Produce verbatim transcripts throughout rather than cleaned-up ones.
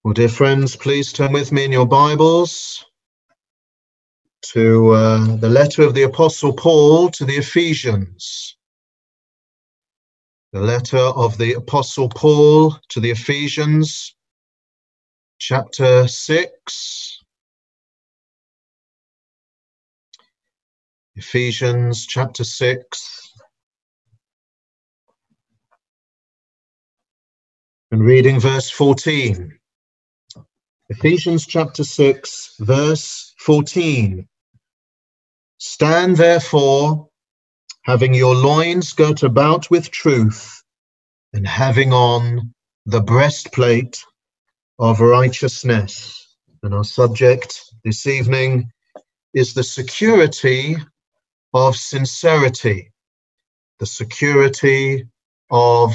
Well, dear friends, please turn with me in your Bibles to uh, the letter of the Apostle Paul to the Ephesians. The letter of the Apostle Paul to the Ephesians, chapter six. Ephesians chapter six. And reading verse fourteen. Ephesians chapter six, verse fourteen. Stand therefore, having your loins girt about with truth, and having on the breastplate of righteousness. And our subject this evening is the security of sincerity. The security of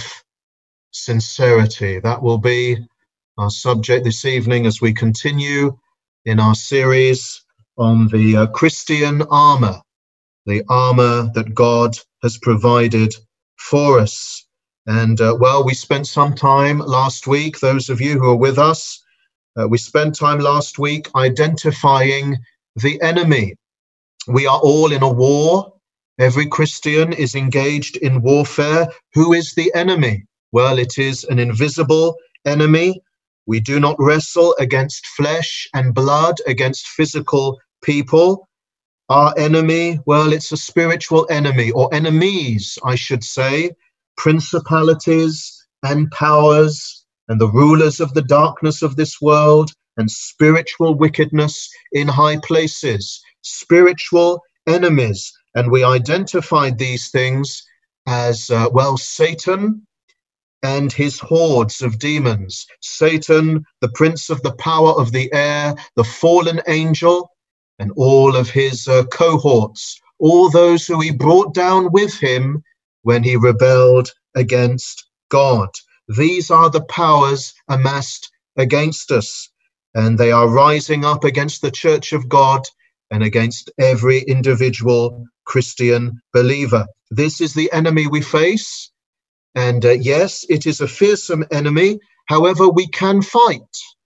sincerity. That will be our subject this evening as we continue in our series on the uh, Christian armor, the armor that God has provided for us. And uh, well, we spent some time last week, those of you who are with us, uh, we spent time last week identifying the enemy. We are all in a war. Every Christian is engaged in warfare. Who is the enemy? Well, it is an invisible enemy. We do not wrestle against flesh and blood, against physical people. Our enemy, well, it's a spiritual enemy, or enemies, I should say, principalities and powers and the rulers of the darkness of this world and spiritual wickedness in high places, spiritual enemies. And we identified these things as, uh, well, Satan and his hordes of demons. Satan, the prince of the power of the air, the fallen angel, and all of his uh, cohorts, all those who he brought down with him when he rebelled against God. These are the powers amassed against us, and they are rising up against the Church of God and against every individual Christian believer. This is the enemy we face. And uh, yes, it is a fearsome enemy. However, we can fight.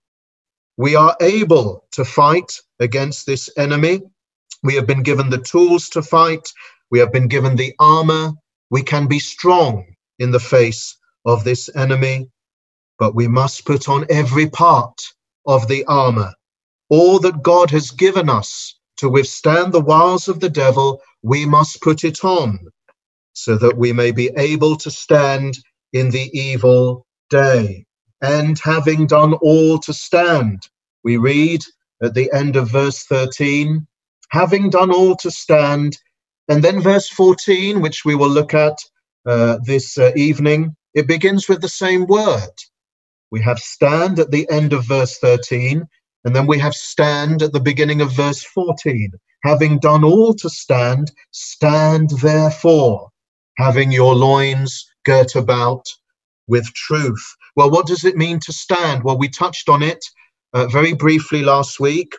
We are able to fight against this enemy. We have been given the tools to fight. We have been given the armor. We can be strong in the face of this enemy. But we must put on every part of the armor. All that God has given us to withstand the wiles of the devil, we must put it on, so that we may be able to stand in the evil day. And having done all to stand, we read at the end of verse thirteen, having done all to stand, and then verse fourteen, which we will look at uh, this uh, evening, it begins with the same word. We have stand at the end of verse thirteen, and then we have stand at the beginning of verse fourteen. Having done all to stand, stand therefore, having your loins girt about with truth. Well, what does it mean to stand? Well, we touched on it uh, very briefly last week.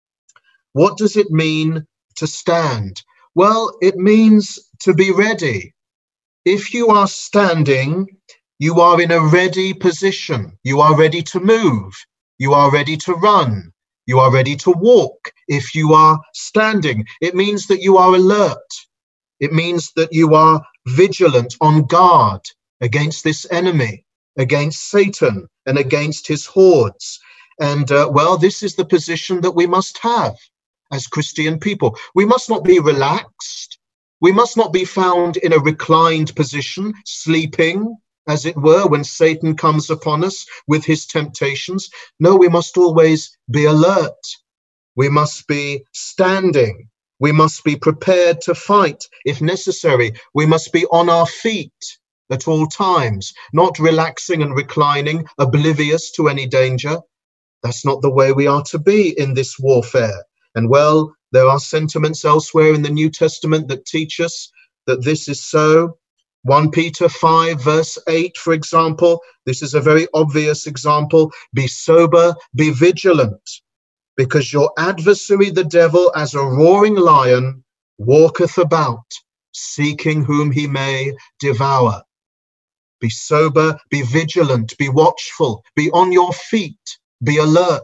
What does it mean to stand? Well, it means to be ready. If you are standing, you are in a ready position. You are ready to move. You are ready to run. You are ready to walk. If you are standing, it means that you are alert. It means that you are vigilant, on guard against this enemy, against Satan and against his hordes. And uh, well, this is the position that we must have as Christian people. We must not be relaxed. We must not be found in a reclined position, sleeping, as it were, when Satan comes upon us with his temptations. No, we must always be alert. We must be standing. We must be prepared to fight if necessary. We must be on our feet at all times, not relaxing and reclining, oblivious to any danger. That's not the way we are to be in this warfare. And well, there are sentiments elsewhere in the New Testament that teach us that this is so. First Peter five, verse eight, for example, this is a very obvious example. Be sober, be vigilant, because your adversary, the devil, as a roaring lion, walketh about, seeking whom he may devour. Be sober, be vigilant, be watchful, be on your feet, be alert,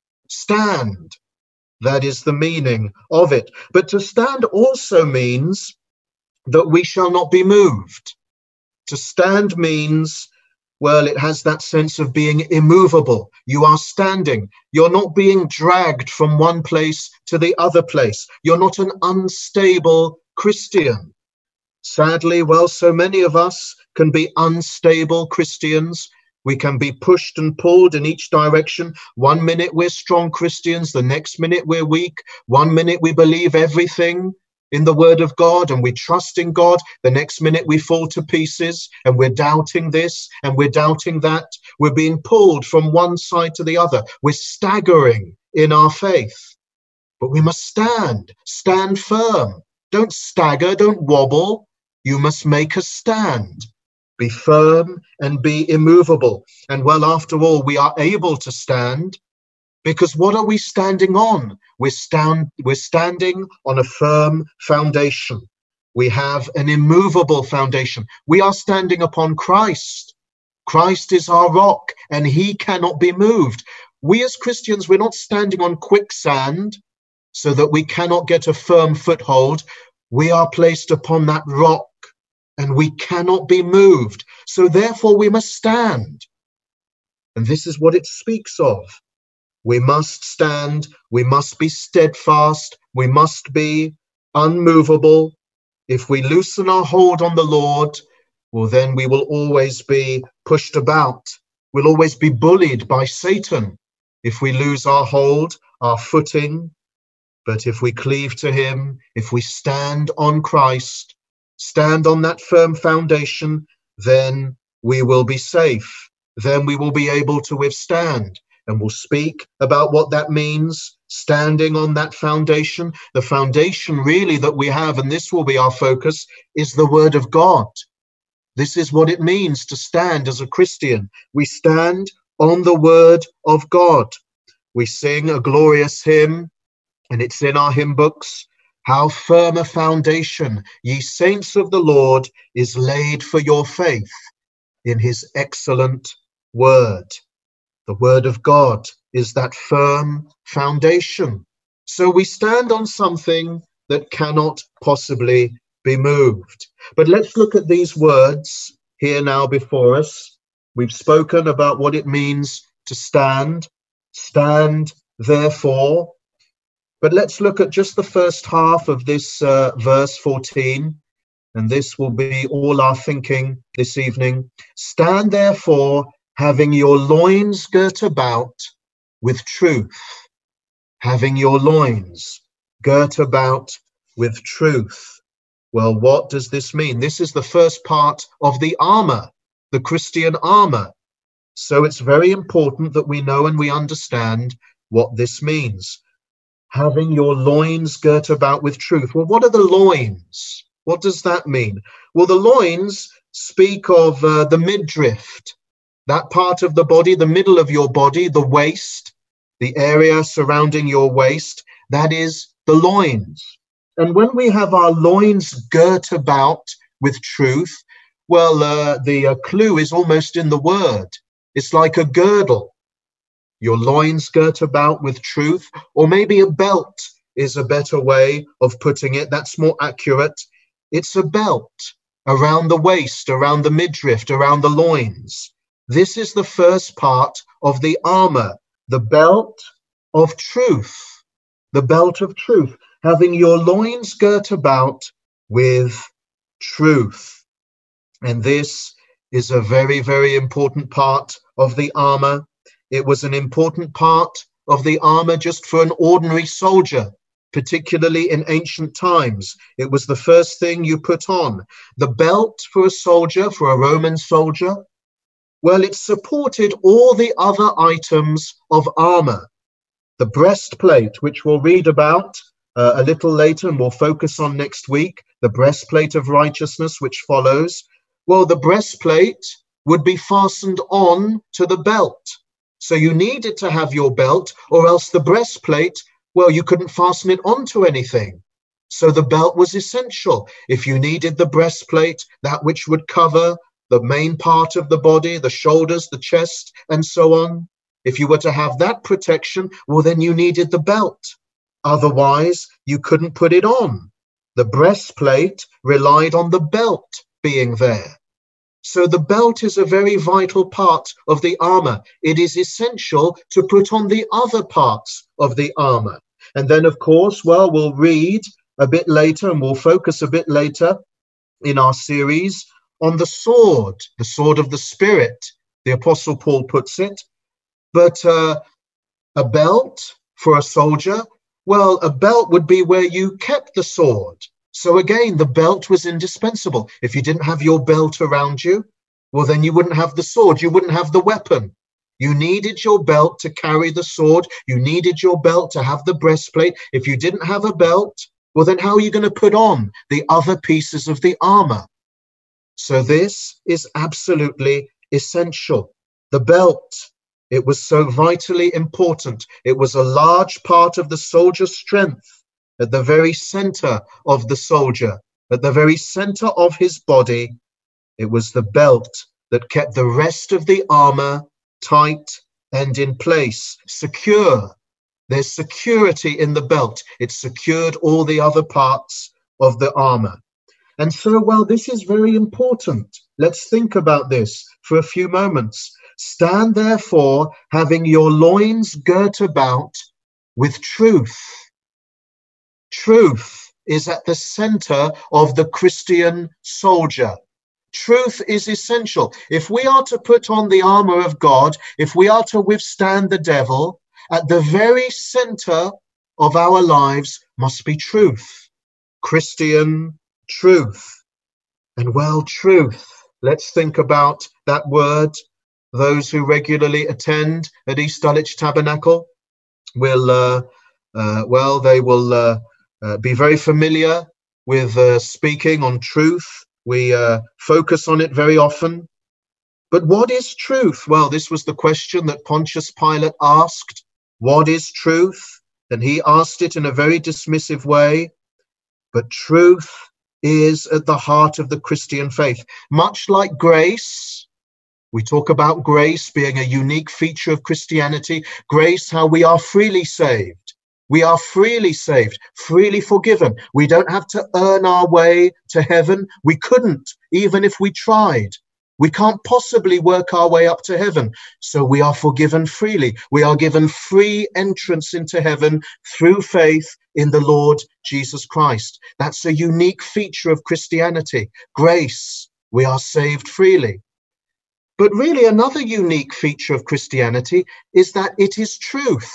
stand. That is the meaning of it. But to stand also means that we shall not be moved. To stand means, well, it has that sense of being immovable. You are standing. You're not being dragged from one place to the other place. You're not an unstable Christian. Sadly, well, so many of us can be unstable Christians. We can be pushed and pulled in each direction. One minute we're strong Christians, the next minute we're weak. One minute we believe everything in the word of God and we trust in God. The next minute we fall to pieces and we're doubting this and we're doubting that. We're being pulled from one side to the other. We're staggering in our faith. But we must stand, stand firm. Don't stagger, don't wobble. You must make a stand. Be firm and be immovable. And well, after all, we are able to stand because what are we standing on? We're, stand, we're standing on a firm foundation. We have an immovable foundation. We are standing upon Christ. Christ is our rock and he cannot be moved. We as Christians, we're not standing on quicksand so that we cannot get a firm foothold. We are placed upon that rock and we cannot be moved. So therefore we must stand. And this is what it speaks of. We must stand, we must be steadfast, we must be unmovable. If we loosen our hold on the Lord, well, then we will always be pushed about. We'll always be bullied by Satan if we lose our hold, our footing. But if we cleave to him, if we stand on Christ, stand on that firm foundation, then we will be safe. Then we will be able to withstand. And we'll speak about what that means, standing on that foundation. The foundation really that we have, and this will be our focus, is the word of God. This is what it means to stand as a Christian. We stand on the word of God. We sing a glorious hymn, and it's in our hymn books. How firm a foundation, ye saints of the Lord, is laid for your faith in his excellent word. The word of God is that firm foundation. So we stand on something that cannot possibly be moved. But let's look at these words here now before us. We've spoken about what it means to stand. Stand, therefore. But let's look at just the first half of this uh, verse fourteen. And this will be all our thinking this evening. Stand, therefore, having your loins girt about with truth. Having your loins girt about with truth. Well, what does this mean? This is the first part of the armor, the Christian armor. So it's very important that we know and we understand what this means. Having your loins girt about with truth. Well, what are the loins? What does that mean? Well, the loins speak of uh, the midriff, that part of the body, the middle of your body, the waist, the area surrounding your waist, that is the loins. And when we have our loins girt about with truth, well, uh, the uh, clue is almost in the word. It's like a girdle. Your loins girt about with truth, or maybe a belt is a better way of putting it. That's more accurate. It's a belt around the waist, around the midriff, around the loins. This is the first part of the armor, the belt of truth, the belt of truth, having your loins girt about with truth. And this is a very, very important part of the armor. It was an important part of the armor just for an ordinary soldier, particularly in ancient times. It was the first thing you put on. The belt for a soldier, for a Roman soldier, well, it supported all the other items of armor. The breastplate, which we'll read about uh, a little later and we'll focus on next week, the breastplate of righteousness, which follows. Well, the breastplate would be fastened on to the belt. So you needed to have your belt, or else the breastplate, well, you couldn't fasten it onto anything. So the belt was essential. If you needed the breastplate, that which would cover the main part of the body, the shoulders, the chest, and so on, If you were to have that protection, well, then you needed the belt. Otherwise, you couldn't put it on. The breastplate relied on the belt being there. So the belt is a very vital part of the armor. It is essential to put on the other parts of the armor. And then, of course, well, we'll read a bit later and we'll focus a bit later in our series on the sword, the sword of the Spirit, the Apostle Paul puts it. But uh, a belt for a soldier, well, a belt would be where you kept the sword. So again, the belt was indispensable. If you didn't have your belt around you, well, then you wouldn't have the sword. You wouldn't have the weapon. You needed your belt to carry the sword. You needed your belt to have the breastplate. If you didn't have a belt, well, then how are you going to put on the other pieces of the armor? So this is absolutely essential. The belt, it was so vitally important. It was a large part of the soldier's strength. At the very center of the soldier, at the very center of his body, it was the belt that kept the rest of the armor tight and in place, secure. There's security in the belt. It secured all the other parts of the armor. And so, well, this is very important. Let's think about this for a few moments. Stand therefore, having your loins girt about with truth. Truth is at the center of the Christian soldier. Truth is essential. If we are to put on the armor of God, if we are to withstand the devil, at the very center of our lives must be truth. Christian truth. And well, truth. Let's think about that word. Those who regularly attend at East Dulwich Tabernacle will, uh, uh, well, they will uh, Uh, be very familiar with uh, speaking on truth. We uh, focus on it very often. But what is truth? Well, this was the question that Pontius Pilate asked. What is truth? And he asked it in a very dismissive way. But truth is at the heart of the Christian faith. Much like grace, we talk about grace being a unique feature of Christianity. Grace, how we are freely saved. We are freely saved, freely forgiven. We don't have to earn our way to heaven. We couldn't, even if we tried. We can't possibly work our way up to heaven. So we are forgiven freely. We are given free entrance into heaven through faith in the Lord Jesus Christ. That's a unique feature of Christianity. Grace, we are saved freely. But really another unique feature of Christianity is that it is truth.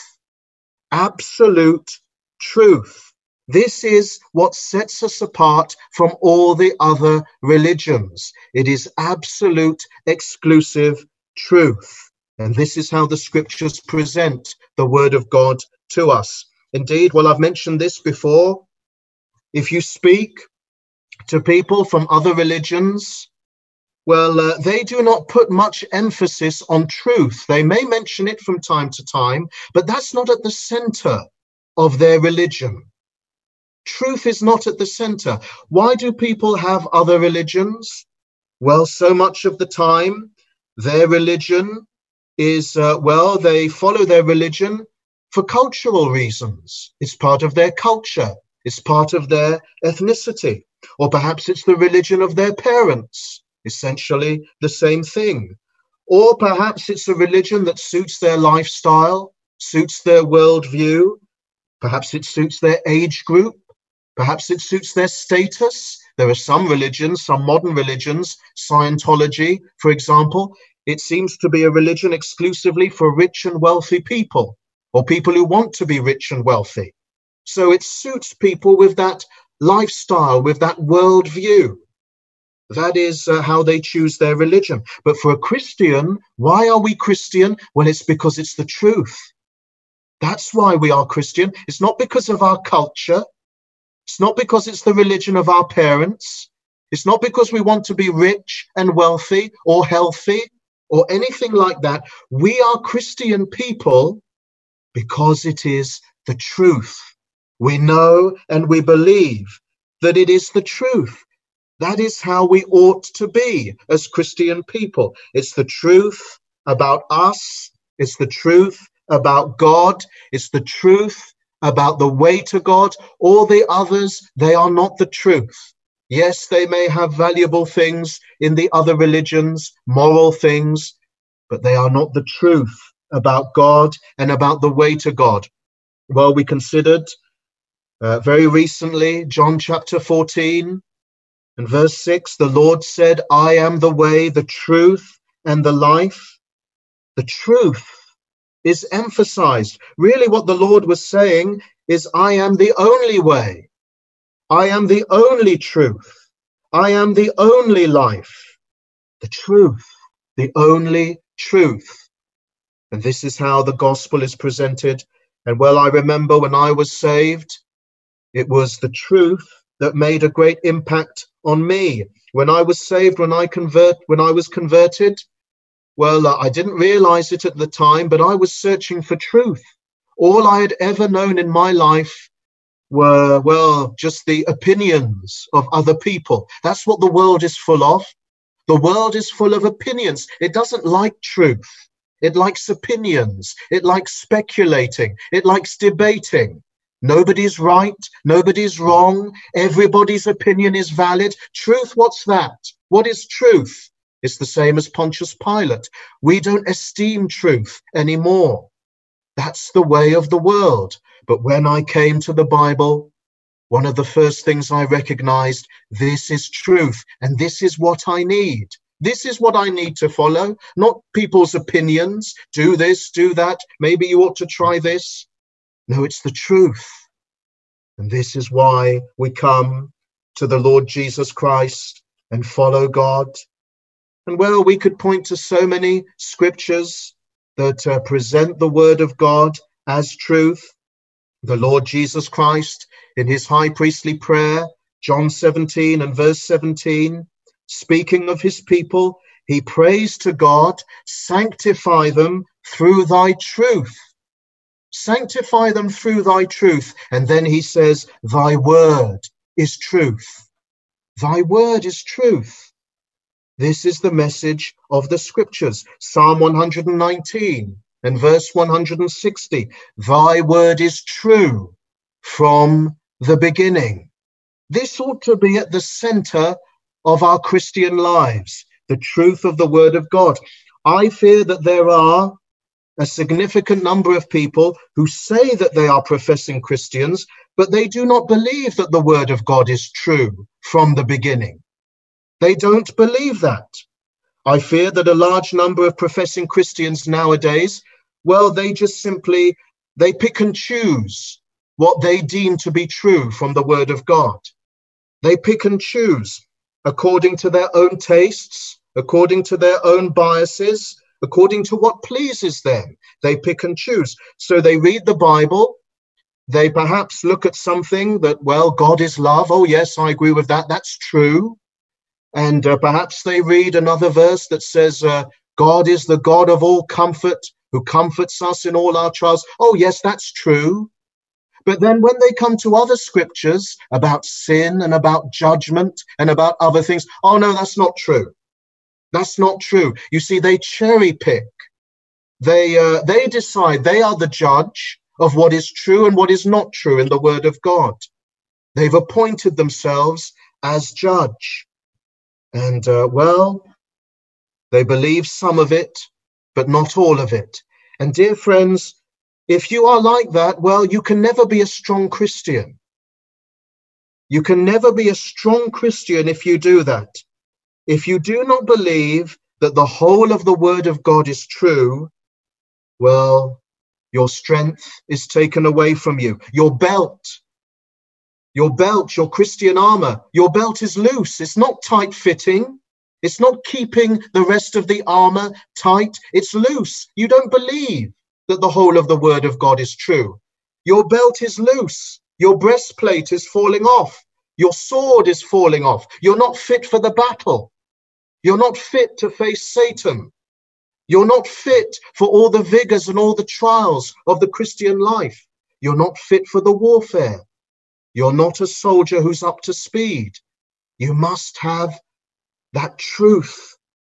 Absolute truth. This is what sets us apart from all the other religions. It is absolute, exclusive truth. And this is how the scriptures present the word of God to us. Indeed, well, I've mentioned this before. If you speak to people from other religions, well, uh, they do not put much emphasis on truth. They may mention it from time to time, but that's not at the center of their religion. Truth is not at the center. Why do people have other religions? Well, so much of the time, their religion is, uh, well, they follow their religion for cultural reasons. It's part of their culture. It's part of their ethnicity. Or perhaps it's the religion of their parents. Essentially the same thing. Or perhaps it's a religion that suits their lifestyle, suits their worldview. Perhaps it suits their age group. Perhaps it suits their status. There are some religions, some modern religions, Scientology, for example. It seems to be a religion exclusively for rich and wealthy people, or people who want to be rich and wealthy. So it suits people with that lifestyle, with that worldview. That is uh, how they choose their religion. But for a Christian, why are we Christian? Well, it's because it's the truth. That's why we are Christian. It's not because of our culture. It's not because it's the religion of our parents. It's not because we want to be rich and wealthy or healthy or anything like that. We are Christian people because it is the truth. We know and we believe that it is the truth. That is how we ought to be as Christian people. It's the truth about us It's the truth about God. It's the truth about the way to God. All the others, they are not the truth. Yes, they may have valuable things in the other religions, moral things, but they are not the truth about God and about the way to God. Well, we considered uh, very recently John chapter fourteen and verse six, the Lord said, I am the way, the truth, and the life. The truth is emphasized. Really what the Lord was saying is, I am the only way. I am the only truth. I am the only life. The truth, the only truth. And this is how the gospel is presented. And well, I remember when I was saved, it was the truth that made a great impact on me. When I was saved, when I convert, when I was converted, well, uh, I didn't realize it at the time, but I was searching for truth. All I had ever known in my life were, well, just the opinions of other people. That's what the world is full of. The world is full of opinions. It doesn't like truth. It likes opinions. It likes speculating. It likes debating. Nobody's right. Nobody's wrong. Everybody's opinion is valid. Truth, what's that? What is truth? It's the same as Pontius Pilate. We don't esteem truth anymore. That's the way of the world. But when I came to the Bible, one of the first things I recognized, this is truth, and this is what I need. This is what I need to follow, not people's opinions. Do this, do that. Maybe you ought to try this. No, it's the truth. And this is why we come to the Lord Jesus Christ and follow God. And well, we could point to so many scriptures that uh, present the word of God as truth. The Lord Jesus Christ, in his high priestly prayer, John seventeen and verse seventeen, speaking of his people, he prays to God, sanctify them through thy truth. Sanctify them through thy truth. And then he says, thy word is truth. Thy word is truth. This is the message of the scriptures. Psalm one hundred nineteen and verse one hundred sixty. Thy word is true from the beginning. This ought to be at the center of our Christian lives, the truth of the word of God. I fear that there are a significant number of people who say that they are professing Christians, but they do not believe that the word of God is true from the beginning. They don't believe that. I fear that a large number of professing Christians nowadays, well, they just simply, they pick and choose what they deem to be true from the word of God. They pick and choose according to their own tastes, according to their own biases, according to what pleases them. They pick and choose. So they read the Bible. They perhaps look at something that, well, God is love. Oh, yes, I agree with that. That's true. And uh, perhaps they read another verse that says, uh, God is the God of all comfort, who comforts us in all our trials. Oh, yes, that's true. But then when they come to other scriptures about sin and about judgment and about other things, oh, no, that's not true. That's not true. You see, they cherry pick. They, uh, they decide they are the judge of what is true and what is not true in the word of God. They've appointed themselves as judge. And, uh, well, they believe some of it, but not all of it. And dear friends, if you are like that, well, you can never be a strong Christian. You can never be a strong Christian if you do that. If you do not believe that the whole of the word of God is true, well, your strength is taken away from you. Your belt, your belt, your Christian armor, your belt is loose. It's not tight fitting. It's not keeping the rest of the armor tight. It's loose. You don't believe that the whole of the word of God is true. Your belt is loose. Your breastplate is falling off. Your sword is falling off. You're not fit for the battle. You're not fit to face Satan. You're not fit for all the vigors and all the trials of the Christian life. You're not fit for the warfare. You're not a soldier who's up to speed. You must have that truth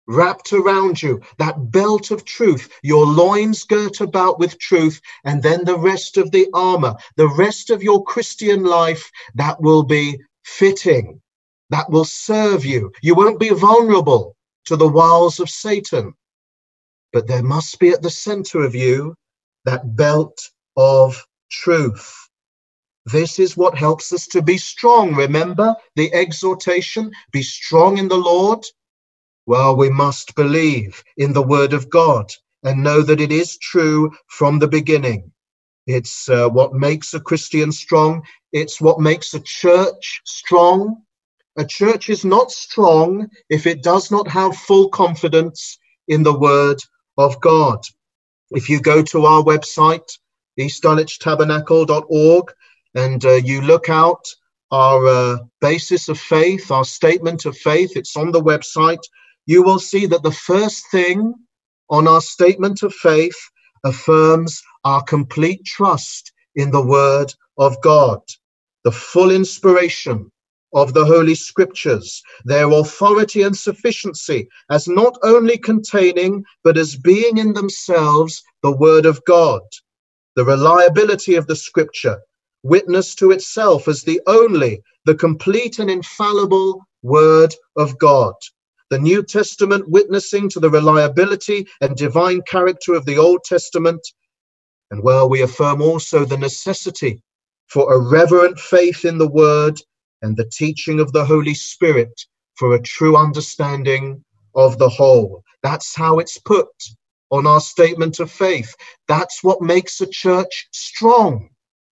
wrapped around you, that belt of truth, your loins girt about with truth, and then the rest of the armor, the rest of your Christian life, that will be fitting, that will serve you. You won't be vulnerable to the wiles of Satan, but there must be at the center of you that belt of truth. This is what helps us to be strong. Remember the exhortation, be strong in the Lord. Well, we must believe in the word of God and know that it is true from the beginning. It's uh, what makes a Christian strong. It's what makes a church strong. A church is not strong if it does not have full confidence in the word of God. If you go to our website, east dulwich tabernacle dot org, and uh, you look out our uh, basis of faith, our statement of faith, it's on the website. You will see that the first thing on our statement of faith affirms our complete trust in the word of God, the full inspiration of the Holy Scriptures, their authority and sufficiency as not only containing, but as being in themselves the word of God, the reliability of the Scripture, witness to itself as the only, the complete and infallible word of God. The New Testament witnessing to the reliability and divine character of the Old Testament. And well, we affirm also the necessity for a reverent faith in the word and the teaching of the Holy Spirit for a true understanding of the whole. That's how it's put on our statement of faith. That's what makes a church strong.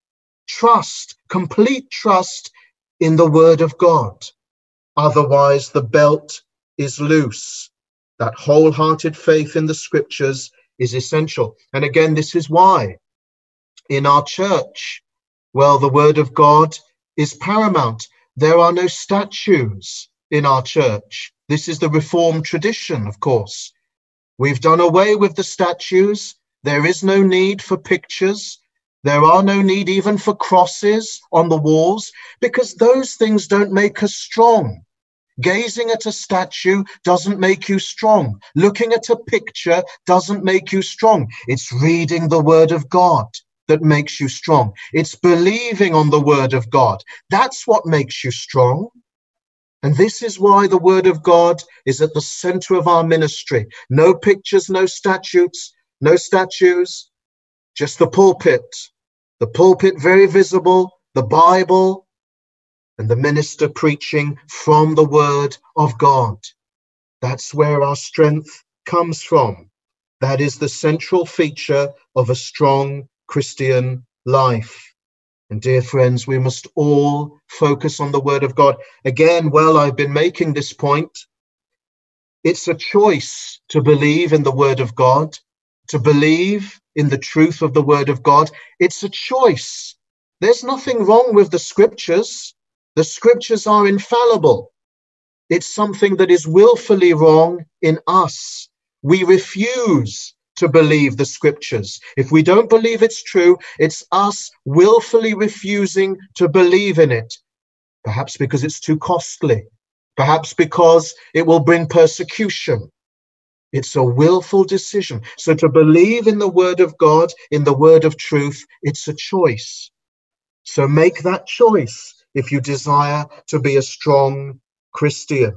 Trust, complete trust in the word of God. Otherwise, the belt is loose. That wholehearted faith in the Scriptures is essential. And again, this is why in our church, well, the word of God is paramount. There are no statues in our church. This is the Reformed tradition, of course. We've done away with the statues. There is no need for pictures. There are no need even for crosses on the walls, because those things don't make us strong. Gazing at a statue doesn't make you strong. Looking at a picture doesn't make you strong. It's reading the word of God that makes you strong. It's believing on the word of God. That's what makes you strong. And this is why the word of God is at the center of our ministry. No pictures, no statues, no statues, just the pulpit. The pulpit very visible, the Bible, and the minister preaching from the word of God. That's where our strength comes from. That is the central feature of a strong Christian life. And dear friends, we must all focus on the word of God. Again, well, I've been making this point. It's a choice to believe in the word of God, to believe in the truth of the word of God. It's a choice. There's nothing wrong with the Scriptures. The Scriptures are infallible. It's something that is willfully wrong in us. We refuse to believe the Scriptures. If we don't believe it's true, it's us willfully refusing to believe in it. Perhaps because it's too costly. Perhaps because it will bring persecution. It's a willful decision. So to believe in the word of God, in the word of truth, it's a choice. So make that choice if you desire to be a strong Christian.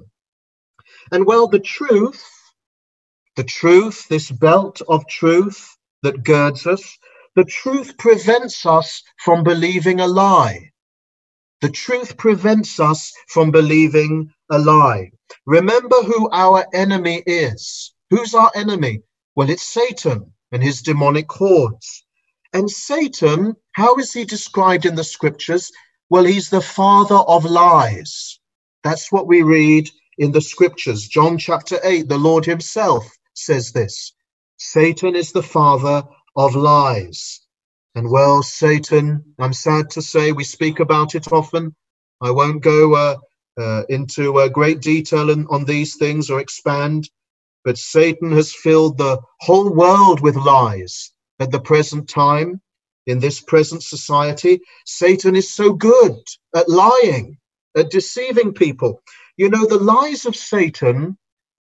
And well, the truth, the truth, this belt of truth that girds us, the truth prevents us from believing a lie. The truth prevents us from believing a lie. Remember who our enemy is. Who's our enemy? Well, it's Satan and his demonic hordes. And Satan, how is he described in the Scriptures? Well, he's the father of lies. That's what we read in the Scriptures. John chapter eight, the Lord himself says this. Satan is the father of lies. And well, Satan, I'm sad to say, we speak about it often. I won't go uh, uh, into uh, great detail in, on these things or expand, but Satan has filled the whole world with lies at the present time. In this present society, Satan is so good at lying, at deceiving people. You know, the lies of Satan,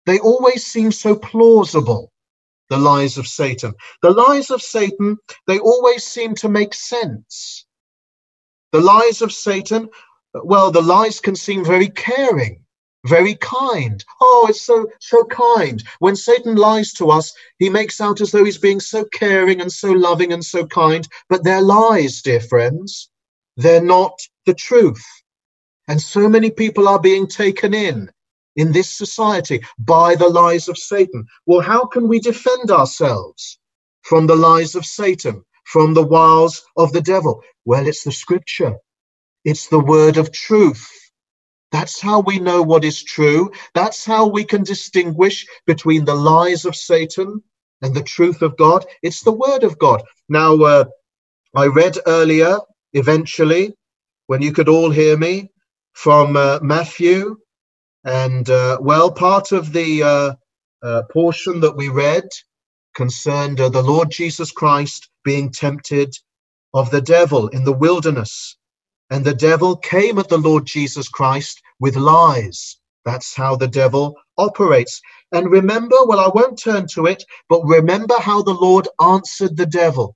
They always seem so plausible, the lies of Satan. The lies of Satan, they always seem to make sense. The lies of Satan, well, the lies can seem very caring, very kind. Oh, it's so, so kind. When Satan lies to us, he makes out as though he's being so caring and so loving and so kind. But they're lies, dear friends. They're not the truth. And so many people are being taken in, in this society, by the lies of Satan. Well, how can we defend ourselves from the lies of Satan, from the wiles of the devil? Well, it's the scripture. It's the word of truth. That's how we know what is true. That's how we can distinguish between the lies of Satan and the truth of God. It's the word of God. Now, uh, I read earlier, eventually, when you could all hear me, from uh, Matthew, and uh, well, part of the uh, uh, portion that we read concerned uh, the Lord Jesus Christ being tempted of the devil in the wilderness. And the devil came at the Lord Jesus Christ with lies. That's how the devil operates. And remember, well, I won't turn to it, but remember how the Lord answered the devil.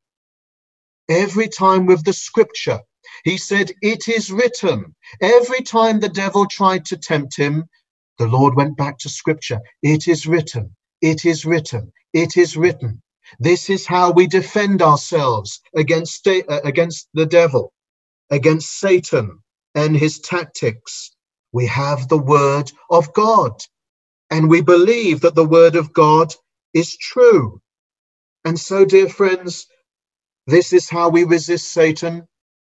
Every time with the scripture, he said, "It is written." Every time the devil tried to tempt him, the Lord went back to scripture. It is written, it is written, it is written. This is how we defend ourselves against, uh, against the devil, against Satan and his tactics. We have the word of God, and we believe that the word of God is true. And so, dear friends, this is how we resist Satan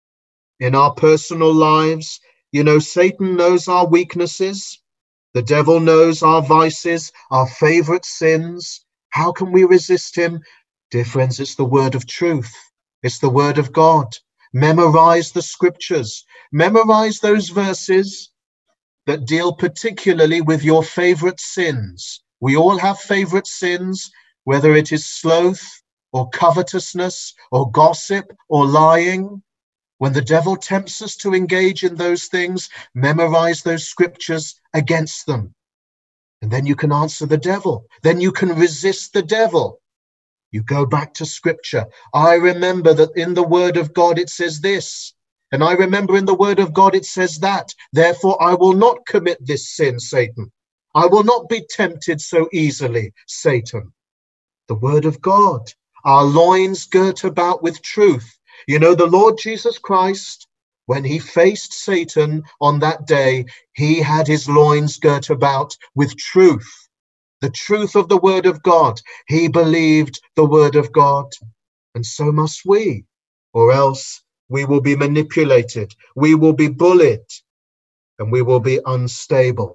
in our personal lives. You know, Satan knows our weaknesses. The devil knows our vices, our favorite sins. How can we resist him? Dear friends, it's the word of truth. It's the word of God. Memorize the scriptures. Memorize those verses that deal particularly with your favorite sins. We all have favorite sins, whether it is sloth or covetousness or gossip or lying. When the devil tempts us to engage in those things, memorize those scriptures against them. And then you can answer the devil. Then you can resist the devil. You go back to scripture. I remember that in the word of God it says this, and I remember in the word of God it says that. Therefore I will not commit this sin, Satan. I will not be tempted so easily, Satan. The word of God, our loins girt about with truth. You know, the Lord Jesus Christ, when he faced Satan on that day, he had his loins girt about with truth. The truth of the word of God. He believed the word of God, and so must we, or else we will be manipulated, we will be bullied, and we will be unstable.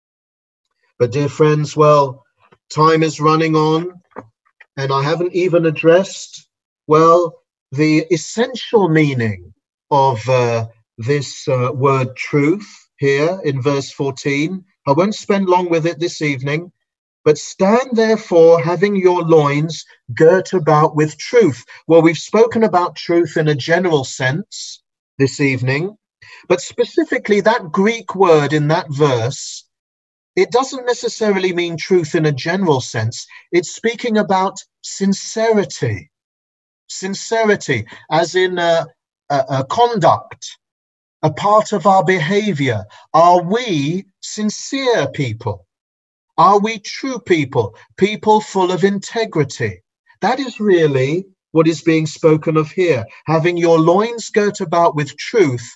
But dear friends, well, time is running on, and I haven't even addressed, well, the essential meaning of uh, this uh, word truth here in verse fourteen. I won't spend long with it this evening. But stand therefore, having your loins girt about with truth. Well, we've spoken about truth in a general sense this evening, but specifically that Greek word in that verse, it doesn't necessarily mean truth in a general sense. It's speaking about sincerity. Sincerity, as in a, a, a conduct, a part of our behavior. Are we sincere people? Are we true people, people full of integrity? That is really what is being spoken of here. Having your loins girt about with truth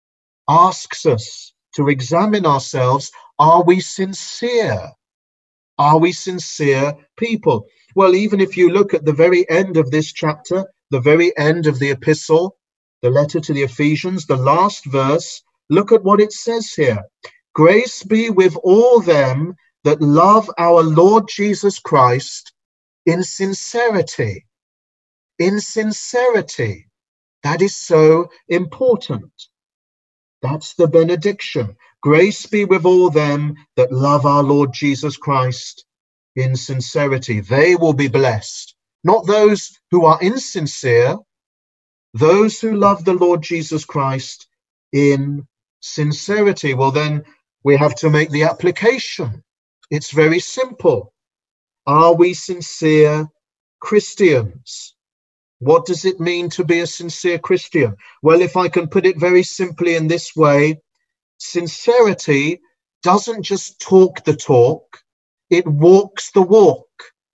asks us to examine ourselves. Are we sincere? Are we sincere people? Well, even if you look at the very end of this chapter, the very end of the epistle, the letter to the Ephesians, the last verse, look at what it says here. Grace be with all them that love our Lord Jesus Christ in sincerity. In sincerity. That is so important. That's the benediction. Grace be with all them that love our Lord Jesus Christ in sincerity. They will be blessed. Not those who are insincere, those who love the Lord Jesus Christ in sincerity. Well, then we have to make the application. It's very simple. Are we sincere Christians? What does it mean to be a sincere Christian? Well, if I can put it very simply in this way, sincerity doesn't just talk the talk, it walks the walk.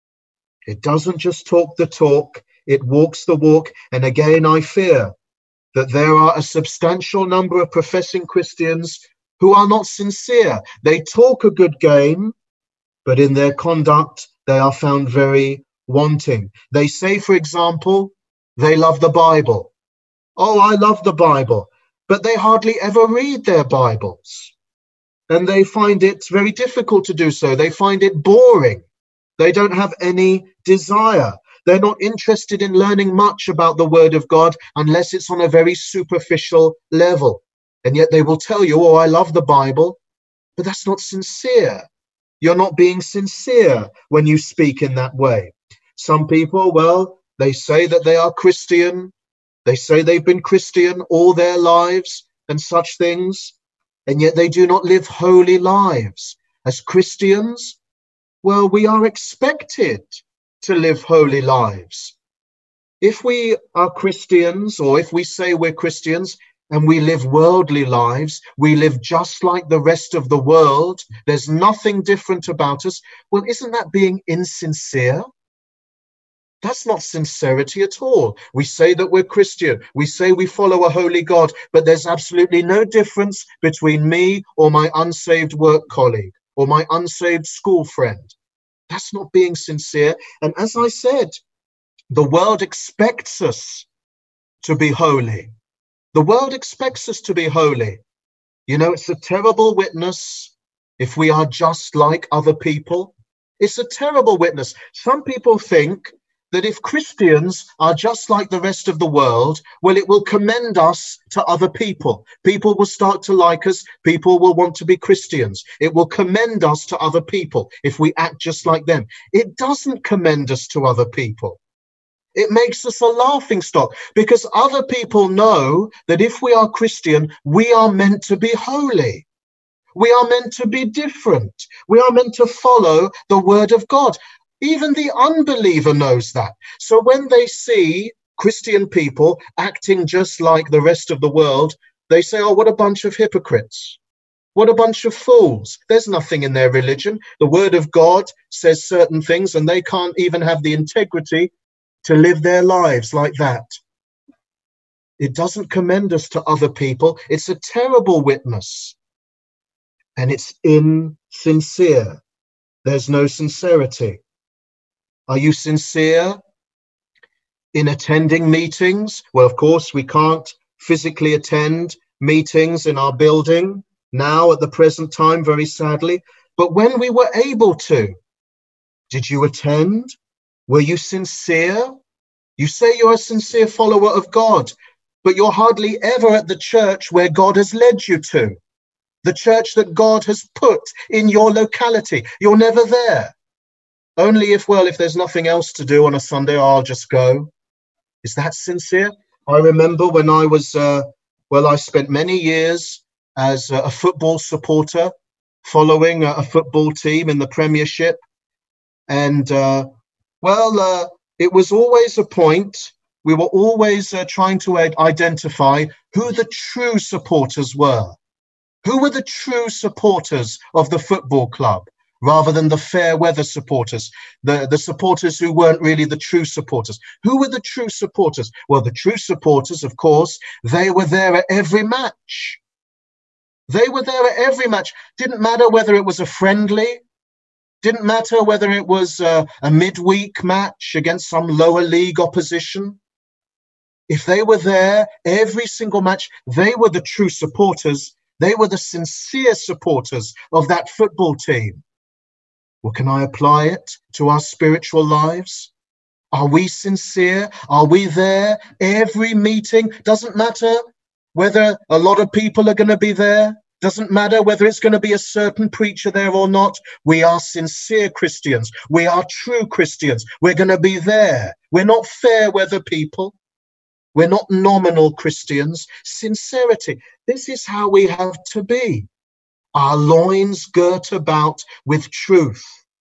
It doesn't just talk the talk, it walks the walk. And again, I fear that there are a substantial number of professing Christians who are not sincere. They talk a good game, but in their conduct, they are found very wanting. They say, for example, they love the Bible. Oh, I love the Bible, but they hardly ever read their Bibles. And they find it very difficult to do so. They find it boring. They don't have any desire. They're not interested in learning much about the Word of God unless it's on a very superficial level. And yet they will tell you, oh, I love the Bible, but that's not sincere. You're not being sincere when you speak in that way. Some people, well, they say that they are Christian. They say they've been Christian all their lives and such things, and yet they do not live holy lives. As Christians, well, we are expected to live holy lives. If we are Christians, or if we say we're Christians, and we live worldly lives, we live just like the rest of the world, there's nothing different about us, well, isn't that being insincere? That's not sincerity at all. We say that we're Christian, we say we follow a holy God, but there's absolutely no difference between me or my unsaved work colleague or my unsaved school friend. That's not being sincere. And as I said, the world expects us to be holy. The world expects us to be holy. You know, it's a terrible witness if we are just like other people. It's a terrible witness. Some people think that if Christians are just like the rest of the world, well, it will commend us to other people. People will start to like us. People will want to be Christians. It will commend us to other people if we act just like them. It doesn't commend us to other people. It makes us a laughing stock, because other people know that if we are Christian, we are meant to be holy. We are meant to be different. We are meant to follow the word of God. Even the unbeliever knows that. So when they see Christian people acting just like the rest of the world, they say, oh, what a bunch of hypocrites. What a bunch of fools. There's nothing in their religion. The word of God says certain things, and they can't even have the integrity to live their lives like that. It doesn't commend us to other people. It's a terrible witness. And it's insincere. There's no sincerity. Are you sincere in attending meetings? Well, of course, we can't physically attend meetings in our building now at the present time, very sadly. But when we were able to, did you attend? Were you sincere? You say you're a sincere follower of God, but you're hardly ever at the church where God has led you to, the church that God has put in your locality. You're never there. Only if, well, if there's nothing else to do on a Sunday, I'll just go. Is that sincere? I remember when I was, uh, well, I spent many years as a football supporter, following a, a football team in the Premiership. And, uh, well, uh, it was always a point. We were always uh, trying to identify who the true supporters were. Who were the true supporters of the football club, rather than the fair weather supporters, the, the supporters who weren't really the true supporters? Who were the true supporters? Well, the true supporters, of course, they were there at every match. They were there at every match. Didn't matter whether it was a friendly, didn't matter whether it was a, a midweek match against some lower league opposition. If they were there every single match, they were the true supporters. They were the sincere supporters of that football team. Well, can I apply it to our spiritual lives? Are we sincere? Are we there every meeting? Doesn't matter whether a lot of people are going to be there. Doesn't matter whether it's going to be a certain preacher there or not. We are sincere Christians. We are true Christians. We're going to be there. We're not fair weather people. We're not nominal Christians. Sincerity. This is how we have to be. our loins girt about with truth.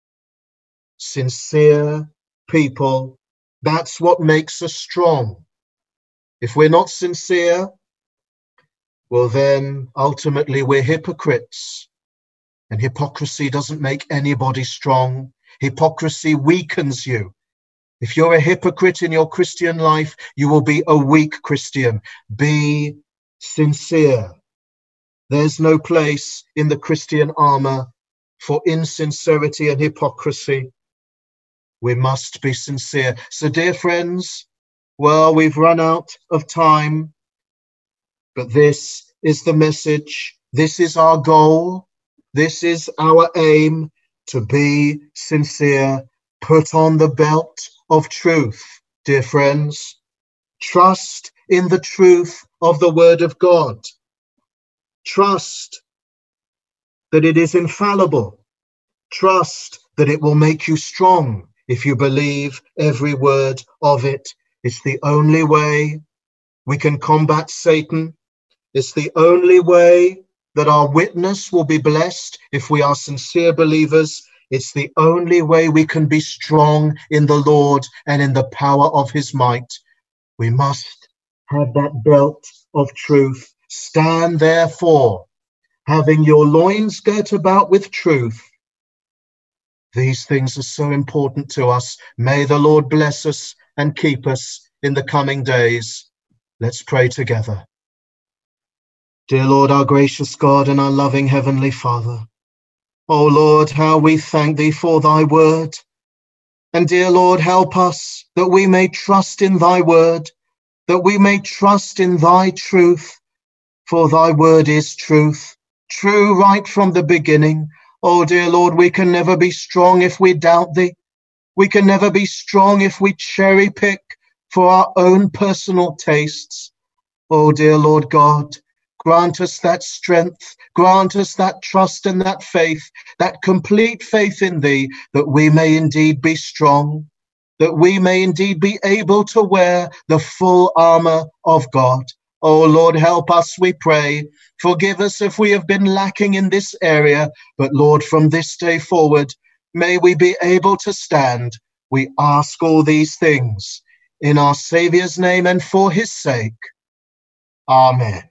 Sincere people, that's what makes us strong. If we're not sincere, well then ultimately we're hypocrites. And hypocrisy doesn't make anybody strong. Hypocrisy weakens you. If you're a hypocrite in your Christian life, you will be a weak Christian. Be sincere. There's no place in the Christian armor for insincerity and hypocrisy. We must be sincere. So, dear friends, well, we've run out of time, but this is the message. This is our goal. This is our aim, to be sincere. Put on the belt of truth, dear friends. Trust in the truth of the Word of God. Trust that it is infallible. Trust that it will make you strong if you believe every word of it. It's the only way we can combat Satan. It's the only way that our witness will be blessed if we are sincere believers. It's the only way we can be strong in the Lord and in the power of his might. We must have that belt of truth. Stand therefore, having your loins girt about with truth. These things are so important to us. May the Lord bless us and keep us in the coming days. Let's pray together. Dear Lord, our gracious God and our loving Heavenly Father, O Lord, how we thank thee for thy word. And dear Lord, help us that we may trust in thy word, that we may trust in thy truth, for thy word is truth, true right from the beginning. Oh, dear Lord, we can never be strong if we doubt thee. We can never be strong if we cherry pick for our own personal tastes. Oh, dear Lord God, grant us that strength, grant us that trust and that faith, that complete faith in thee, that we may indeed be strong, that we may indeed be able to wear the full armor of God. Oh Lord, help us, we pray. Forgive us if we have been lacking in this area, but Lord, from this day forward, may we be able to stand. We ask all these things in our Saviour's name and for his sake. Amen.